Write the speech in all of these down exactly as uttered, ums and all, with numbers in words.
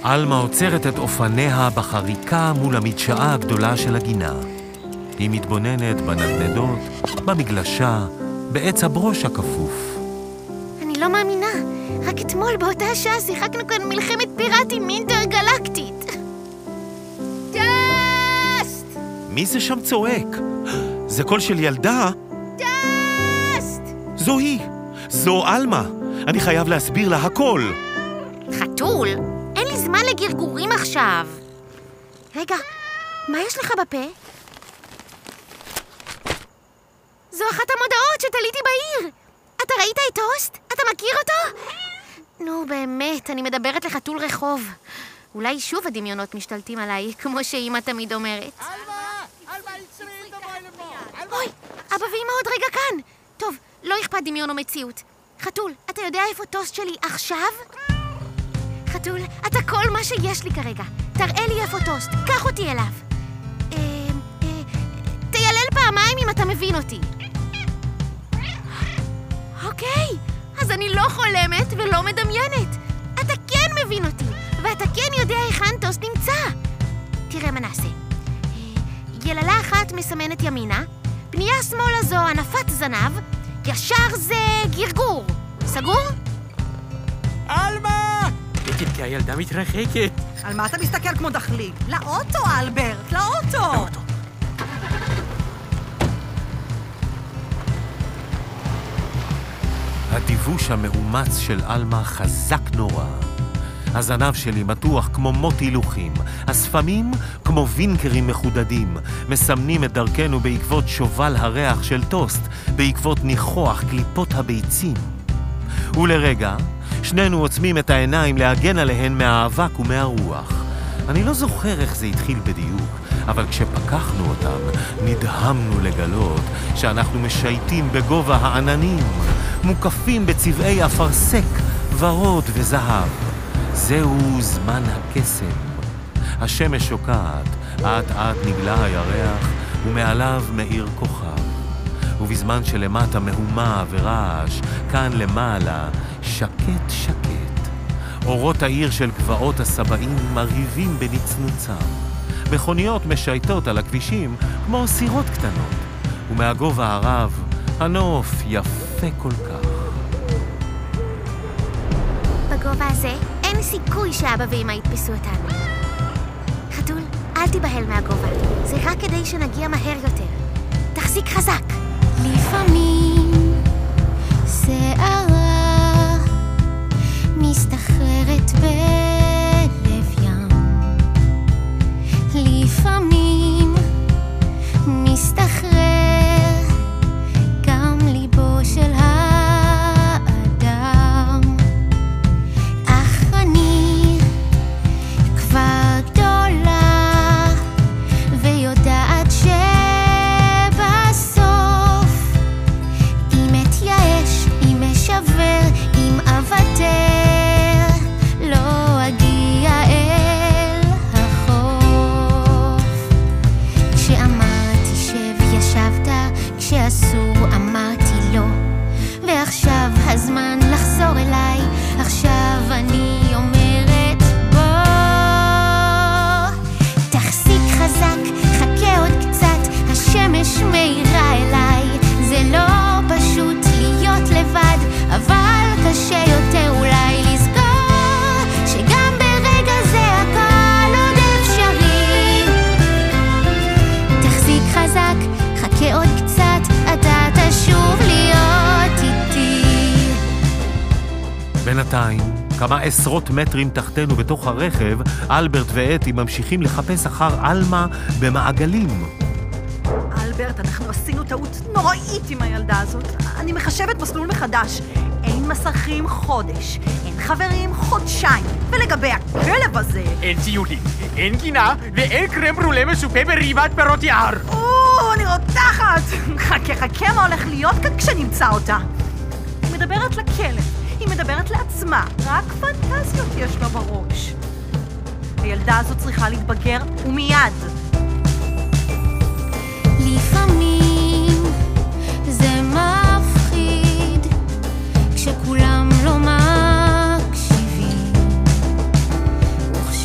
אלמה עוצרת את אופניה בחריקה מול המדשאה הגדולה של הגינה. היא מתבוננת בנדנדות, במגלשה, בעץ הברוש הכפוף. אני לא מאמינה. רק אתמול באותה השעה שיחקנו כאן מלחמת פיראטים אינטרגלקטית. טוסט! מי זה שם צועק? זה קול של ילדה? טוסט! זו היא! זו אלמה! אני חייב להסביר לה הכל! חתול? אין לי זמן לגרגורים עכשיו. רגע, מה יש לך בפה? זו אחת המודעות שתליתי בעיר. אתה ראית את טוסט? אתה מכיר אותו? נו, באמת, אני מדברת לחתול רחוב. אולי שוב הדמיונות משתלטים עליי, כמו שאמא תמיד אומרת. אלמה! אלמה, יצרי, תבואי לפה! אוי, אבא ואמא עוד רגע כאן. טוב, לא אכפת דמיון או מציאות. חתול, אתה יודע איפה טוסט שלי עכשיו? חתול, אתה כל מה שיש לי כרגע. תראה לי איפה טוסט, קח אותי אליו. אה, אה, תיילל פעמיים אם אתה מבין אותי. אוקיי, אז אני לא חולמת ולא מדמיינת. אתה כן מבין אותי, ואתה כן יודע היכן טוסט נמצא. תראה מה נעשה. יללה אחת מסמנת ימינה, פנייה שמאלה זו ענפת זנב, ישר זה גרגור. סגור? אלמה! כי הילדה מתרחקת. על מה אתה מסתכל כמו דחליק? לאוטו, אלברט, לאוטו! לאוטו. הדיווש המאומץ של אלמה חזק נורא. הזנב שלי מתוח כמו מות הילוכים, הספמים כמו וינקרים מחודדים, מסמנים את דרכנו בעקבות שובל הריח של טוסט, בעקבות ניחוח קליפות הביצים. ולרגע, שנינו עוצמים את העיניים להגן עליהן מהאבק ומהרוח. אני לא זוכר איך זה התחיל בדיוק, אבל כשפקחנו אותם, נדהמנו לגלות שאנחנו משייטים בגובה העננים, מוקפים בצבעי אפרסק, ורוד וזהב. זהו זמן הקסם. השמש שוקעת, עד עד נגלה הירח, ומעליו מאיר כוכב. ובזמן שלמטה מהומה ורעש, כאן למעלה, שקט שקט. אורות העיר של גבעות הסבאים מרהיבים בנצנוצם. מכוניות משייטות על הכבישים כמו סירות קטנות. ומהגובה הרב, הנוף יפה כל כך. בגובה הזה אין סיכוי שאבא ואמא יתפסו אותנו. חתול, אל תיבהל מהגובה. זה רק כדי שנגיע מהר יותר. תחזיק חזק. לפעמים שערה מסתחררת בלב ים. לפעמים מסתחרר גם ליבו של האדם. אך אני כבר גדולה ויודעת שבסוף אם אתייאש, אם אשבר, אם אוותר, לא אגיע אל החוף. כשאמרתי שב ישבת, כשאסור אמרתי לא, ועכשיו הזמן לחזור אליי. עכשיו אני אומרת בוא, תחזיק חזק, חכה עוד קצת, השמש מאירה אליי. זה לא פשוט להיות לבד, אבל קשה יותר אולי לזכור שגם ברגע זה הכל עוד אפשרי. תחזיק חזק, חכה עוד קצת, אתה תשוב להיות איתי. בינתיים, כמה עשרות מטרים תחתנו בתוך הרכב, אלברט ואתי ממשיכים לחפש אחר אלמה במעגלים. אלברט, אנחנו עשינו טעות נוראית עם הילדה הזאת. אני מחשבת מסלול מחדש. אין מסכים חודש, אין חברים חודשיים. ולגבי הכלב הזה... אין ציודים, אין גינה ואין קרם ברולה משופה בריבת פירות יער. או, אני רותחת. חכה, חכה מה הולך להיות כאן כשנמצא אותה. היא מדברת לכלב, היא מדברת לעצמה. רק פנטזיות יש לה בראש. הילדה הזאת צריכה להתבגר ומיד. לפעמים זה מפחיד כשכולם לא מקשיבים, וכש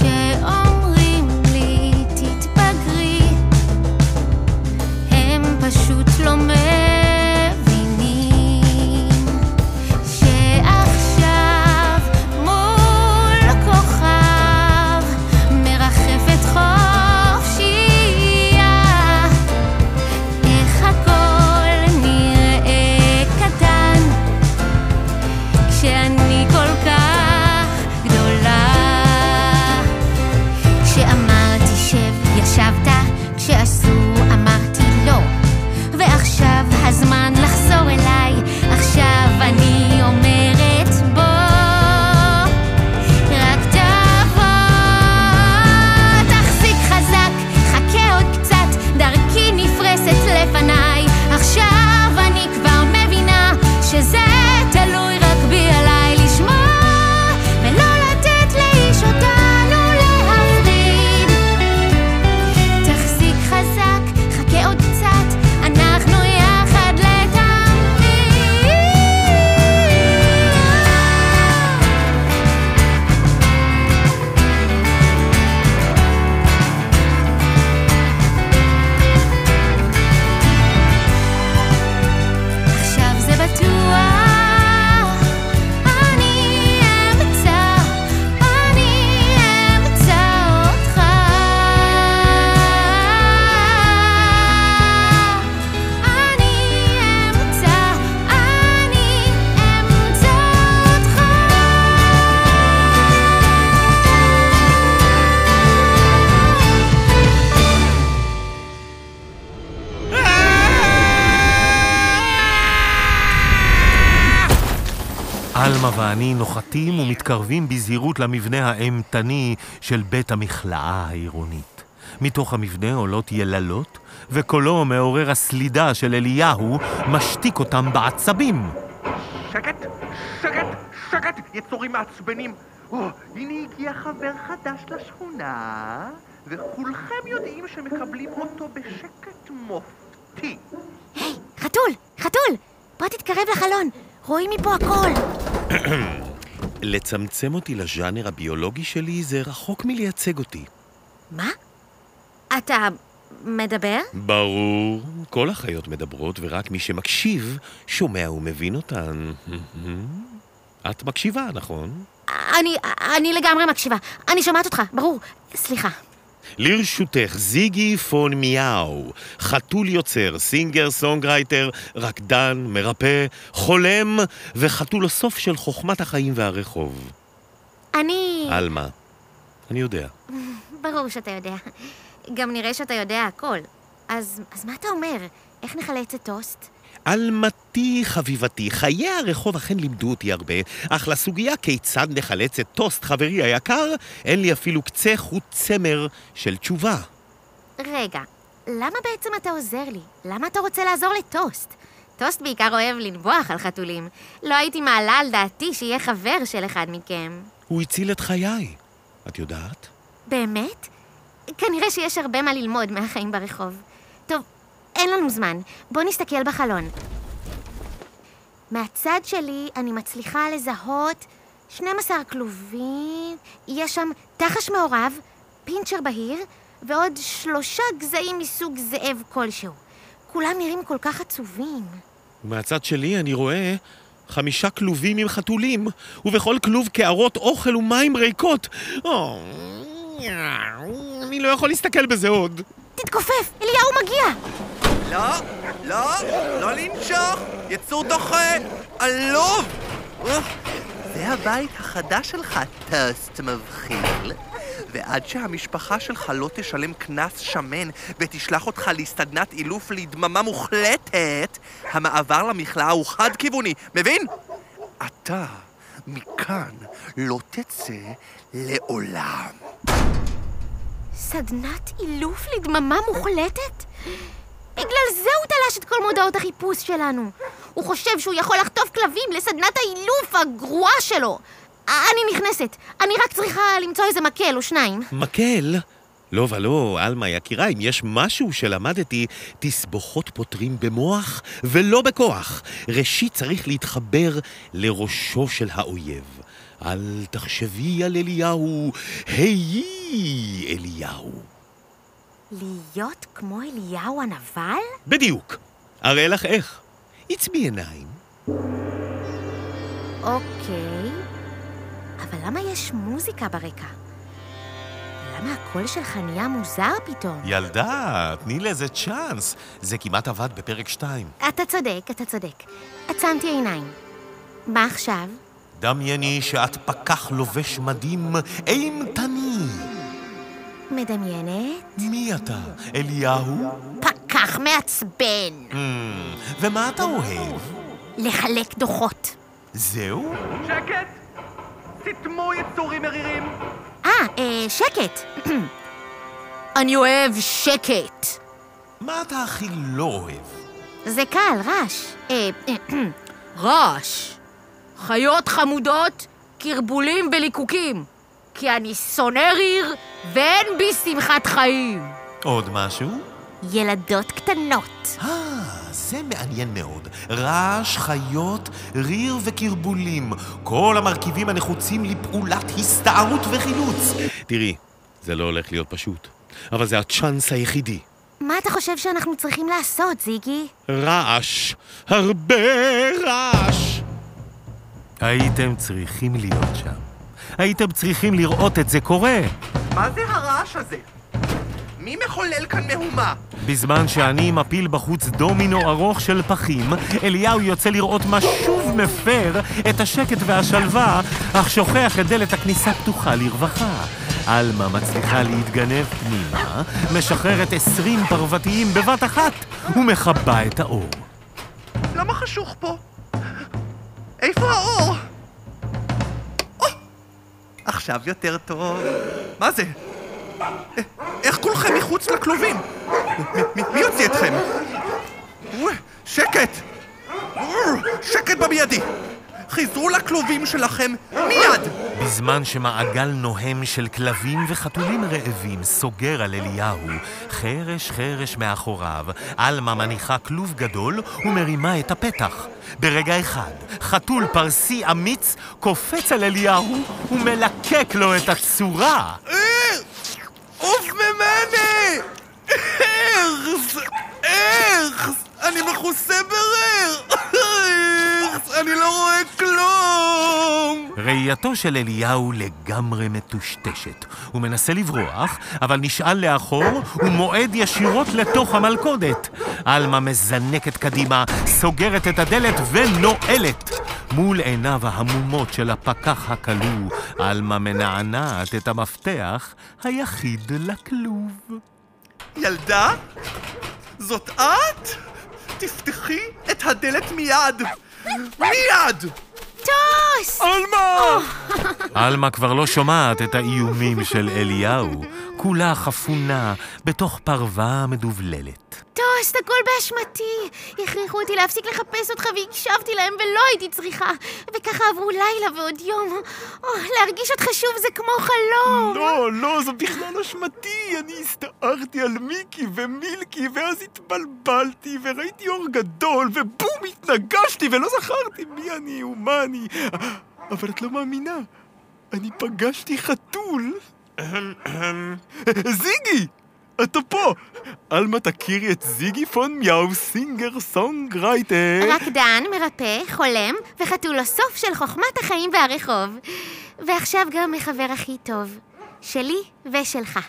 אלמה ואני נוחתים ומתקרבים בזהירות למבנה האימתני של בית המכלאה העירונית. מתוך המבנה עולות יללות, וקולו מעורר הסלידה של אליהו משתיק אותם בעצבים. שקט, שקט, שקט, יצורים מעצבנים. או, הנה הגיע חבר חדש לשכונה, וכולכם יודעים שמקבלים אותו בשקט מופתי. היי, חתול, חתול, בוא תתקרב לחלון, רואים מפה הכל. לצמצם אותי לז'אנר הביולוגי שלי זה רחוק מלייצג אותי. מה? אתה מדבר? ברור, כל החיות מדברות ורק מי שמקשיב שומע ומבין אותן. את מקשיבה, נכון? אני, אני לגמרי מקשיבה. אני שומעת אותך, ברור. סליחה. לרשותך זיגי פון מיאו, חתול יוצר, סינגר, סונגרייטר, רקדן, מרפא, חולם וחתול הסוף של חוכמת החיים והרחוב. אני... אלמה, אני יודע. ברור שאתה יודע. גם נראה שאתה יודע הכל. אז, אז מה אתה אומר? איך נחלץ את טוסט? אלמתי חביבתי, חיי הרחוב אכן לימדו אותי הרבה, אך לסוגיה כיצד נחלץ את טוסט חברי היקר, אין לי אפילו קצה חוט צמר של תשובה. רגע, למה בעצם אתה עוזר לי? למה אתה רוצה לעזור לטוסט? טוסט בעיקר אוהב לנבוח על חתולים. לא הייתי מעלה על דעתי שיהיה חבר של אחד מכם. הוא הציל את חיי, את יודעת? באמת? כנראה שיש הרבה מה ללמוד מהחיים ברחוב. טוב, אין לנו זמן. בוא נסתכל בחלון. מהצד שלי אני מצליחה לזהות שנים עשר כלובים, יש שם תחש מעורב, פינצ'ר בהיר, ועוד שלושה גזעים מסוג זאב כלשהו. כולם נראים כל כך עצובים. מהצד שלי אני רואה חמישה כלובים עם חתולים, ובכל כלוב קערות אוכל ומים ריקות. או, אני לא יכול להסתכל בזה עוד. תתכופף, אליהו מגיע! לא, לא, לא לנשוך, יצור דוחה, עלוב! זה הבית החדש שלך, טוסט מבחיל. ועד שהמשפחה שלך לא תשלם קנס שמן ותשלח אותך להסתדנת אילוף לדממה מוחלטת, המעבר למכלאה הוא חד-כיווני, מבין? אתה מכאן לא תצא לעולם. סדנת אילוף לדממה מוחלטת? בגלל זה הוא תלש את כל מודעות החיפוש שלנו. הוא חושב שהוא יכול לחטוף כלבים לסדנת האילוף הגרועה שלו. אני נכנסת. אני רק צריכה למצוא איזה מקל או שניים. מקל? לא ולא, אלמה יקירה, אם יש משהו שלמדתי, תסבוכות פותרים במוח ולא בכוח. ראשית צריך להתחבר לראשו של האויב. אל תחשבי על אליהו, היי אליהו. להיות כמו אליהו הנבל? בדיוק. אראה לך איך. עצמי עיניים. אוקיי. אבל למה יש מוזיקה ברקע? למה הקול שלך נהיה מוזר פתאום? ילדה, תני לזה צ'אנס. זה כמעט עבד בפרק שתיים. אתה צודק, אתה צודק. עצמתי עיניים. מה עכשיו? דמייני שאת פקח לובש מדים אימתני. מדמיינת? מי אתה? אליהו? פקח מעצבן. Mm, ומה אתה אוהב? לחלק דוחות. זהו? שקט! תתמו יצורים מרירים! אה, אה, שקט. אני אוהב שקט. מה אתה הכי לא אוהב? זה קל, רעש. אה, רעש. חיות חמודות, קרבולים וליקוקים. כי אני שונא ריר ואין בי שמחת חיים. עוד משהו? ילדות קטנות. אה, זה מעניין מאוד. רעש, חיות, ריר וקרבולים. כל המרכיבים הנחוצים לפעולת הסתערות וחילוץ. תראי, זה לא הולך להיות פשוט, אבל זה הצ'אנס היחידי. מה אתה חושב שאנחנו צריכים לעשות, זיגי? רעש, הרבה רעש. הייתם צריכים להיות שם. הייתם צריכים לראות את זה קורה. מה זה הרעש הזה? מי מחולל כאן מהומה? בזמן שאני מפיל בחוץ דומינו ארוך של פחים, אליהו יוצא לראות מה שוב מפר את השקט והשלווה, אך שוכח את דלת הכניסה פתוחה לרווחה. אלמה מצליחה להתגנב פנימה, משחררת עשרים פרוותיים בבת אחת ומחבא את האור. למה חשוך פה? איפה האור? עכשיו יותר טוב. מה זה? איך כולכם מחוץ לכלובים? מי יוציא אתכם? שקט! שקט במיידי! חזרו לכלובים שלכם מיד! בזמן שמעגל נוהם של כלבים וחתולים רעבים סוגר על אליהו, חרש חרש מאחוריו, אלמה מניחה כלוב גדול ומרימה את הפתח. ברגע אחד, חתול פרסי אמיץ קופץ על אליהו ומלקק לו את הצורה. עוף ממני! ארז! ארז! אני מכוסה ברר! ארז! אני לא רואה כלום! ראייתו של אליהו לגמרי מטושטשת. הוא מנסה לברוח, אבל נשאל לאחור ומועד ישירות לתוך המלכודת. אלמה מזנקת קדימה, סוגרת את הדלת ונועלת. מול עיניו ההמומות של הפקח הכלוא, אלמה מנענעת את המפתח היחיד לכלוב. ילדה? זאת את? תפתחי את הדלת מיד! מיד! טוס! אלמה! אלמה כבר לא שומעת את האיומים של אליהו. כולה חפונה בתוך פרווה מדובללת. טוס, הכל באשמתי. הכריחו אותי להפסיק לחפש אותך והקשבתי להם ולא הייתי צריכה. וככה עברו לילה ועוד יום. או, להרגיש אותך שוב זה כמו חלום. לא, לא, זה בכלל אשמתי. אני הסתערתי על מיקי ומילקי, ואז התבלבלתי וראיתי אור גדול, ובום, התנגשתי ולא זכרתי מי אני ומה אני. אבל את לא מאמינה. אני פגשתי חתול. זיגי! אתה פה! אלמה, תכירי את זיגי פון מיאו, סינגר סונגרייטר. רקדן, מרפא, חולם, וחתול הסוף של חוכמת החיים והרחוב. ועכשיו גם מחבר הכי טוב, שלי ושלך.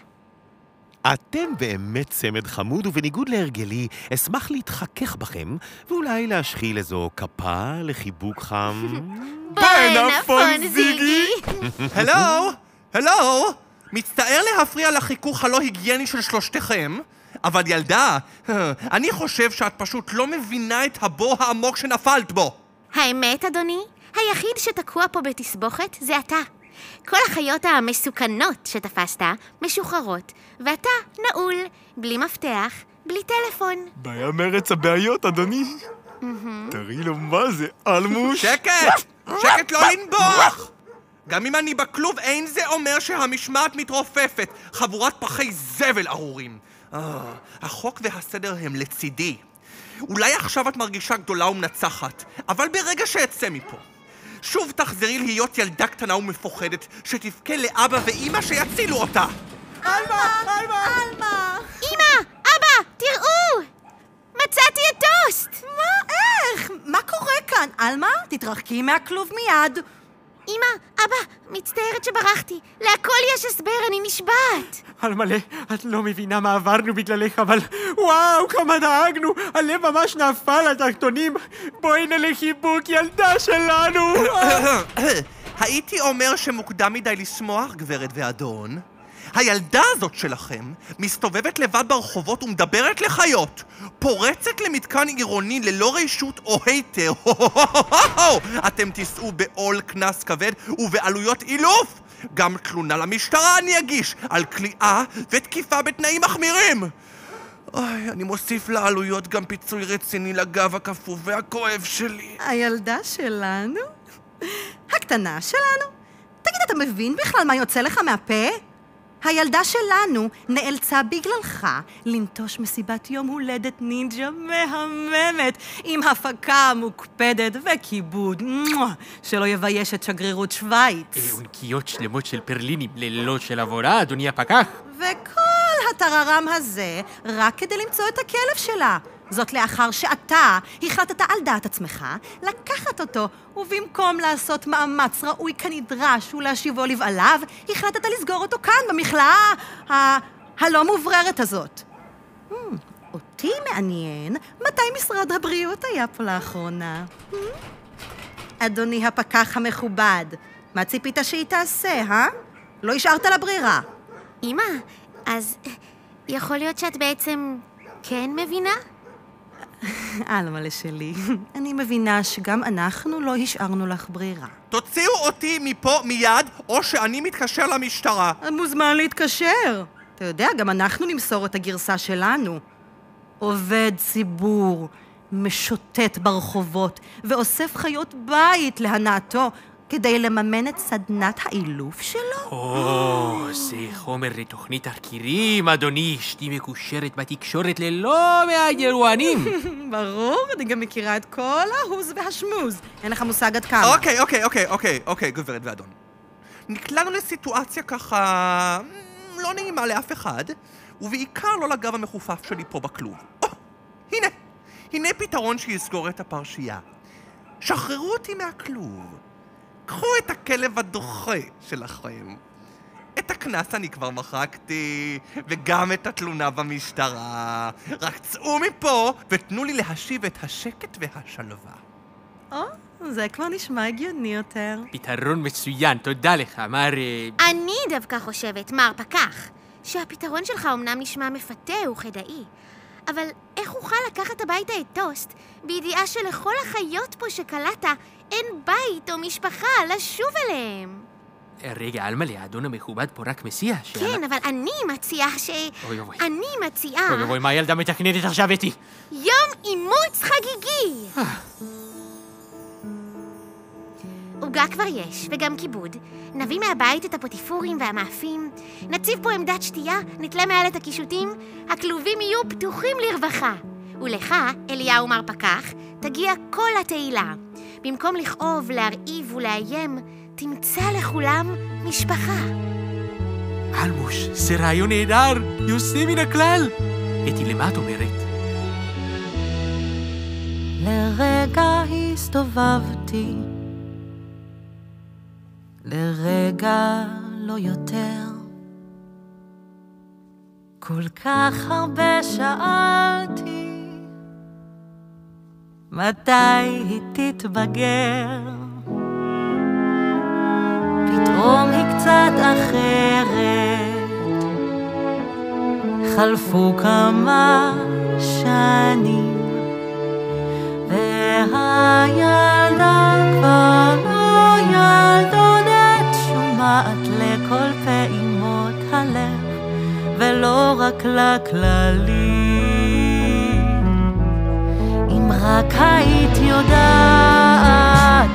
אתם באמת צמד חמוד, ובניגוד להרגלי, אשמח להתחכך בכם, ואולי להשחיל איזו כפה לחיבוק חם. בואי נפון, זיגי! הלו? הלו? מצטער להפריע לחיכוך הלא היגייני של שלושתכם, אבל ילדה, אני חושב שאת פשוט לא מבינה את הבור העמוק שנפלת בו. האמת, אדוני, היחיד שתקוע פה בתסבוכת זה אתה. כל החיות המסוכנות שתפסת משוחררות, ואתה נעול, בלי מפתח, בלי טלפון. בעיה מרץ הבעיות, אדוני. תראי לו מה זה, אלמוש. שקט! שקט, לא לנבוח! גם אם אני בכלוב, אין זה אומר שהמשמעת מתרופפת. חבורת פחי זבל ארורים. אה, החוק והסדר הם לצידי. אולי עכשיו את מרגישה גדולה ומנצחת, אבל ברגע שאצא מפה, שוב תחזרי להיות ילדה קטנה ומפוחדת, שתבכה לאבא ואמא שיצילו אותה. אלמה! אלמה! אלמה! אמא! אבא! תראו! מצאתי את טוסט! מה? איך? מה קורה כאן? אלמה, תתרחקי מהכלוב מיד. אמא, אבא, מצטערת שברחתי. להכל יש הסבר, אני נשבעת. על מלא, את לא מבינה מה עברנו בגללך, אבל וואו, כמה דאגנו. הלב ממש נפל על תחתונים. בואי נלחיבוק, ילדה שלנו. הייתי אומר שמוקדם מדי לשמוח, גברת ואדון. הילדה הזאת שלכם מסתובבת לבד ברחובות ומדברת לחיות, פורצת למתקן עירוני ללא רשות או היתר. אתם תיסעו בעול כנס כבד ובעלויות אילוף. גם תלונה למשטרה אני אגיש על כליאה ותקיפה בתנאים מחמירים. אוי, אני מוסיף לעלויות גם פיצוי רציני לגב הכפוף והכואב שלי. הילדה שלנו? הקטנה שלנו? תגיד, אתה מבין בכלל מה יוצא לך מהפה? הילדה שלנו נאלצה בגללך לנטוש מסיבת יום הולדת נינג'ה מהממת עם הפקה מוקפדת וכיבוד שלא יבייש את שגרירות שוויץ. עונקיות שלמות של פרלינים ללא של עבורה, אדוני הפקח. וכל הטררם הזה רק כדי למצוא את הכלב שלה. זאת לאחר שאתה החלטת על דעת עצמך לקחת אותו, ובמקום לעשות מאמץ ראוי כנדרש ולהשיבו לבעליו, החלטת לסגור אותו כאן במכלאה ה- הלא מובררת הזאת. Hmm, אותי מעניין מתי משרד הבריאות היה פה לאחרונה. Hmm? אדוני הפקח המכובד, מה ציפית שהיא תעשה, אה? לא השארת לה ברירה. אמא, אז יכול להיות שאת בעצם כן מבינה? אלמלה שלי, אני מבינה שגם אנחנו לא השארנו לך ברירה. תוציאו אותי מפה מיד, או שאני מתקשר למשטרה. מוזמן להתקשר. אתה יודע, גם אנחנו נמסור את הגרסה שלנו. עובד ציבור, משוטט ברחובות, ואוסף חיות בית להנאתו, כדי לממן את סדנת האילוף שלו? או, זה חומר לתוכנית תחקירים, אדוני. אשתי מקושרת בתקשורת ללא מעט אירוענים. ברור, אני גם מכירה את כל ההוז והשמוז. אין לך מושג עד כמה. אוקיי, אוקיי, אוקיי, אוקיי, אוקיי, גברת ואדון. נקלענו לסיטואציה ככה לא נעימה לאף אחד, ובעיקר לא לגב המחופף שלי פה בכלוב. או, הנה, הנה פתרון שיסגור את הפרשייה. שחררו אותי מהכלוב. קחו את הכלב הדוחה שלכם. את הכנס אני כבר מחקתי, וגם את התלונה במשטרה. רק צאו מפה ותנו לי להשיב את השקט והשלווה. או, זה כבר נשמע הגיוני יותר. פתרון מצוין, תודה לך, מר... אני דווקא חושבת, מר פקח, שהפתרון שלך אומנם נשמע מפתה וכדאי, אבל איך אוכל לקחת הביתה את טוסט, בידיעה שלכל החיות פה שקלעת אין בית או משפחה לשוב אליהם? רגע, אלמלה, האדון המכובד פה רק מסיע ש... כן, אבל אני מציעה ש... אוי אוי. אני מציעה... אוי אוי, מה הילדה מתכננת עכשיו איתי? יום אימוץ חגיגי! עוגה כבר יש, וגם כיבוד. נביא מהבית את הפוטיפורים והמאפים, נציב פה עמדת שתייה, נתלה מעל את הקישוטים, הכלובים יהיו פתוחים לרווחה. ולך, אליהו מר פקח, תגיע כל התהילה. במקום לכאוב, להרעיב ולאיים, תמצא לכולם משפחה. אלמוש, זה רעיון נהדר, יוצא מן הכלל. אתי, למה את אומרת? לרגע הסתובבתי, לרגע לא יותר. כל כך הרבה שאלתי, מתי היא תתבגר? פתאום היא קצת אחרת, חלפו כמה שנים, והילדה כבר לא ילדונת, שומעת לכל פעימות הלב, ולא רק לכללים. אם רק היית יודעת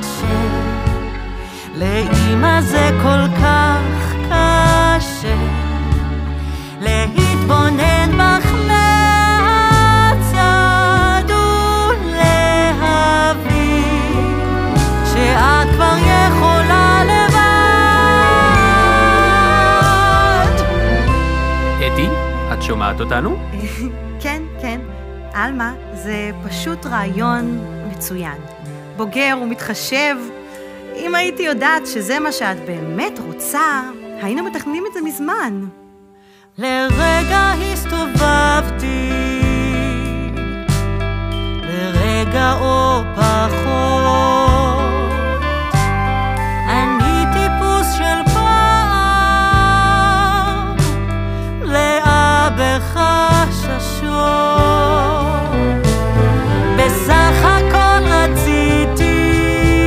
שלאמא זה כל כך קשה להתבונן בך מהצד ולהבין שאת כבר יכולה לבד. אתי, את שומעת אותנו? כן, כן. אלמה, זה פשוט רעיון מצוין. בוגר ומתחשב. אם הייתי יודעת שזה מה שאת באמת רוצה, היינו מתכננים את זה מזמן. לרגע הסתובבתי, לרגע או פחות, אני טיפוס של פעם, לאה בחששות. בסך הכל רציתי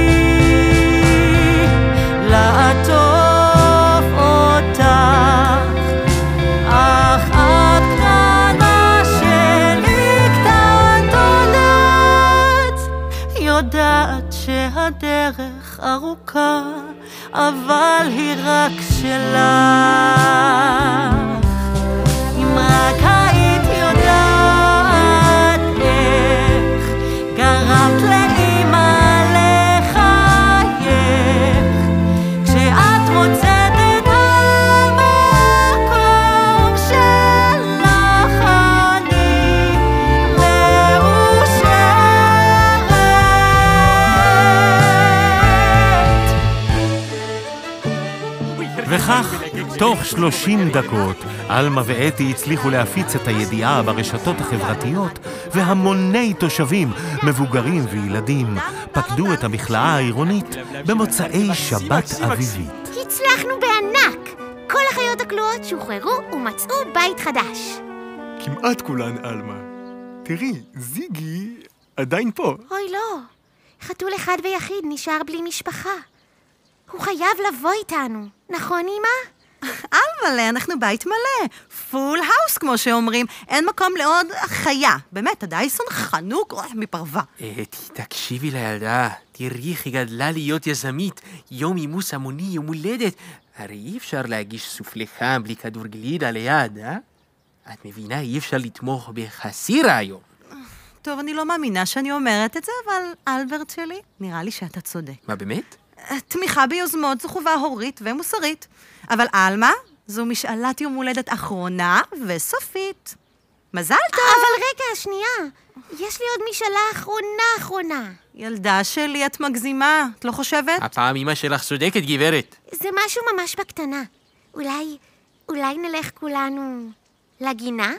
לעטוף אותך, אך את קטנה שלי קטנטונת, יודעת שהדרך ארוכה, אבל היא רק שלך. אם רק היית יודעת איך גרמת לאמא לחייך, כשאת מוצאת את המקום שלך, אני מאושרת. וכך, תוך שלושים דקות, אלמה ואתי הצליחו להפיץ את הידיעה ברשתות החברתיות, והמוני תושבים, מבוגרים וילדים, פקדו את המכלאה העירונית במוצאי שבת אביבית. הצלחנו בענק! כל החיות הכלואות שוחררו ומצאו בית חדש. כמעט כולן, אלמה. תראי, זיגי עדיין פה. אוי, לא. חתול אחד ויחיד נשאר בלי משפחה. הוא חייב לבוא איתנו. נכון, אמא? על מלא, אנחנו בית מלא. פול האוס, כמו שאומרים. אין מקום לעוד חיה. באמת, הדייסון חנוק אוי, מפרווה. תקשיבי לילדה, תראי איך היא גדלה להיות יזמית. יום אימוס המוני, יום הולדת. הרי אי אפשר להגיש סופלי חם בלי כדור גלידה ליד, אה? את מבינה, אי אפשר לתמוך בחסי רעיון. טוב, אני לא מאמינה שאני אומרת את זה, אבל אלברט שלי, נראה לי שאתה צודק. מה, באמת? תמיכה ביוזמות זו חובה הורית ומוסרית. אבל אלמה, זו משאלת יום הולדת אחרונה וסופית. מזל טוב! אבל רגע, שנייה. יש לי עוד משאלה אחרונה אחרונה. ילדה שלי, את מגזימה, את לא חושבת? הפעם אמא שלך צודקת, גברת. זה משהו ממש בקטנה. אולי, אולי נלך כולנו לגינה?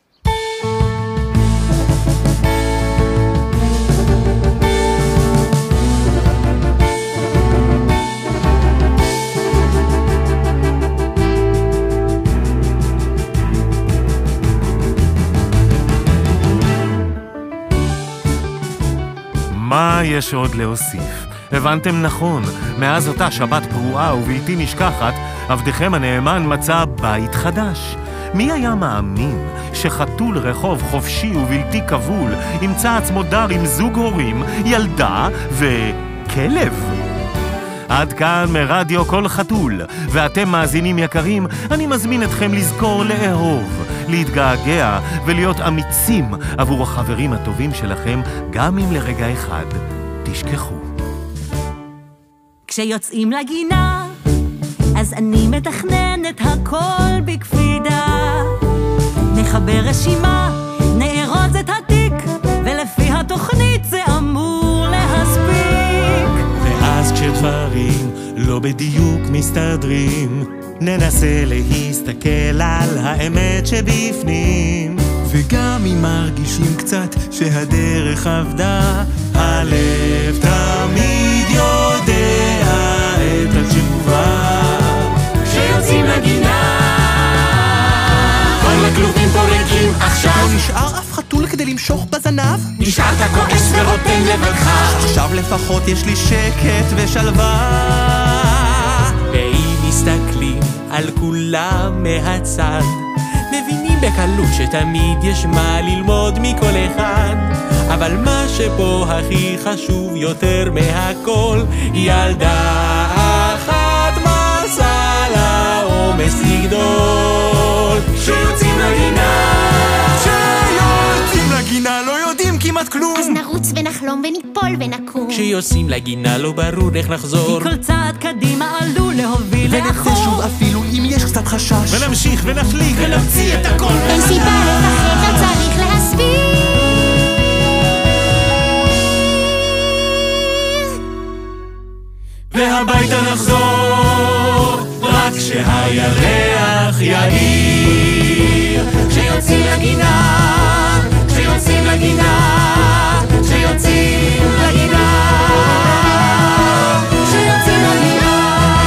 מה יש עוד להוסיף? הבנתם נכון, מאז אותה שבת פרועה ובלתי נשכחת, עבדכם הנאמן מצא בית חדש. מי היה מאמין שחתול רחוב חופשי ובלתי כבול ימצא עצמו דר עם זוג הורים, ילדה וכלב? עד כאן מרדיו כל חתול, ואתם מאזינים יקרים, אני מזמין אתכם לזכור לאהוב, להתגעגע ולהיות אמיצים עבור החברים הטובים שלכם, גם אם לרגע אחד תשכחו. כשיוצאים לגינה, אז אני מתכננת הכל בקפידה. נחבר רשימה, נארוז את התיק, ולפי התוכנית זה אמור להספיק. ואז כשדברים לא בדיוק מסתדרים, ננסה להסתכל על האמת שבפנים. וגם אם מרגישים קצת שהדרך עבדה, הלב תמיד יודע את התשובה. כשיוצאים לגינה, כל הכלובים פה ריקים עכשיו. לא נשאר אף חתול כדי למשוך בזנב? נשארת כועס ורוטן לבדך. עכשיו לפחות יש לי שקט ושלווה. ואם מסתכלים על כולם מהצד, מבינים בקלות שתמיד יש מה ללמוד מכל אחד. אבל מה שפה הכי חשוב יותר מהכל, ילדה אחת מזל העומס יגדול. כשיוצאים לגינה, כשיוצאים לגינה לא יודעים כמעט כלום. אז נרוץ ונחלום וניפול ונקום. כשיוצאים לגינה לא ברור איך נחזור. כל צעד קדימה עלול להוביל ונצא לאחור. שוב אפילו אם יש קצת חשש. ונמשיך ונפליג ונמציא את הכל. אין סיבה לפחד, לא צריך להסביר. והביתה נחזור רק כשהירח יאיר. כשיוצאים לגינה, כשיוצאים לגינה, כשיוצאים לגינה, כשיוצאים לגינה.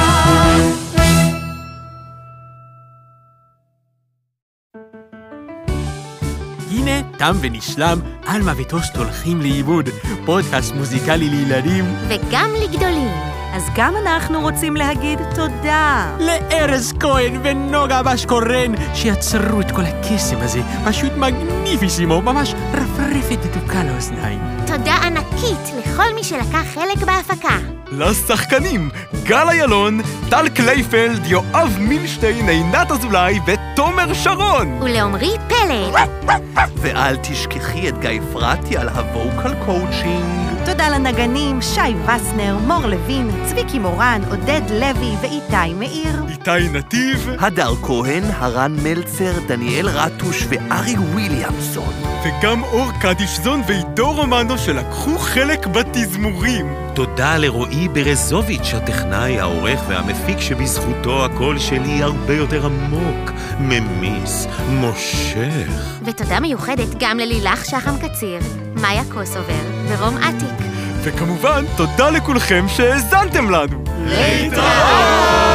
הנה, תם ונשלם, אלמה וטוסט הולכים לאיבוד, פודקאסט מוזיקלי לילדים. וגם לגדולים. אז גם אנחנו רוצים להגיד תודה. לארז כהן ונוגה בשקורן, שיצרו את כל הקסם הזה, פשוט מגניפיסימו, ממש רפרפת ותוקה לאוזניים. תודה ענקית לכל מי שלקח חלק בהפקה. לשחקנים, גל איילון, טל קלייפלד, יואב מילשטיין, עינת אזולאי ותומר שרון. ולעומרי פלד. ואל תשכחי את גיא פרטי על הווקל קואוצ'ינג. תודה לנגנים, שי וסנר, מור לוין, צביקי מורן, עודד לוי ואיתי מאיר. איתי נתיב. הדר כהן, הרן מלצר, דניאל רטוש וארי וויליאמסון. וגם אור קדישזון ועידו רומנו שלקחו חלק בתזמורים. תודה לרועי ברזוביץ', הטכנאי, העורך והמפיק, שבזכותו הקול שלי הרבה יותר עמוק, ממיס, מושך. ותודה מיוחדת גם ללילך שחם קציר, מאיה קוסובר ורום עתיק. וכמובן, תודה לכולכם שהאזנתם לנו. להתראות!